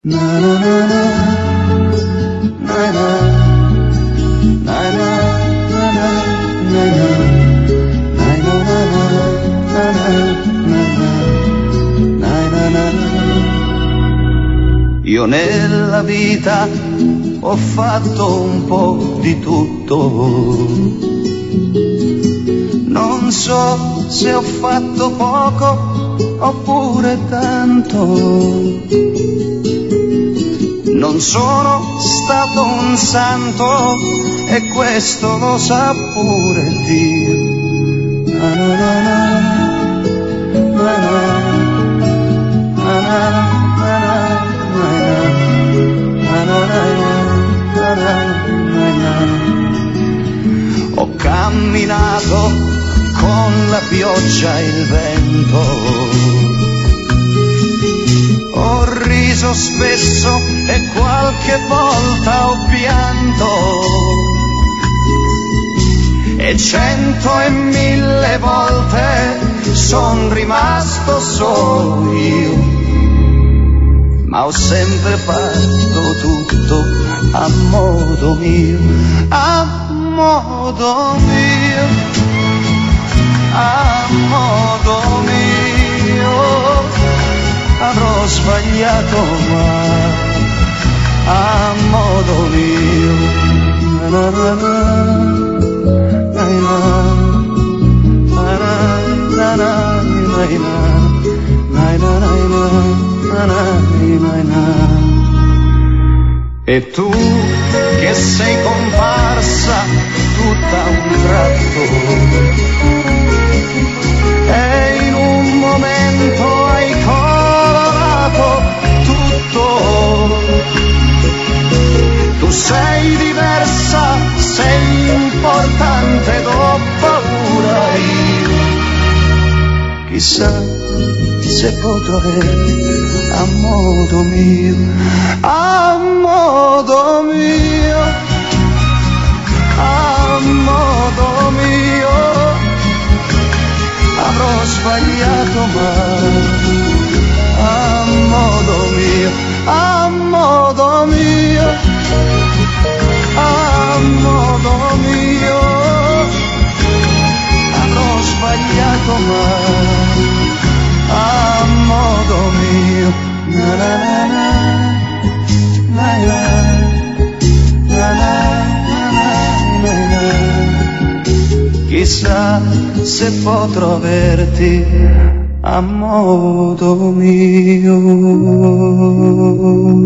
Na na na na, na na, na na na na, na na na. Io nella vita ho fatto un po' di tutto, non so se ho fatto poco oppure tanto. Non sono stato un santo e questo lo sa pure Dio. Na na na na. Ho camminato con la pioggia e il vento, ho riso spesso e qualche volta ho pianto, e 100 e 1000 volte son rimasto solo io, ma ho sempre fatto tutto a modo mio, a modo mio, a modo mio. Avrò sbagliato ma a modo mio. Na na na, na na, na na na, na na. E tu che sei comparsa tutta un tratto e in un momento hai tutto, tu sei diversa, sei importante ed ho paura io, chissà se potrò avere a modo mio, a modo mio, a modo mio. Avrò sbagliato ma a modo mio, a modo mio, a modo mio. Avrò sbagliato ma a modo mio. Na na na na, na na na na na. Chissà se potrò averti a modo mio.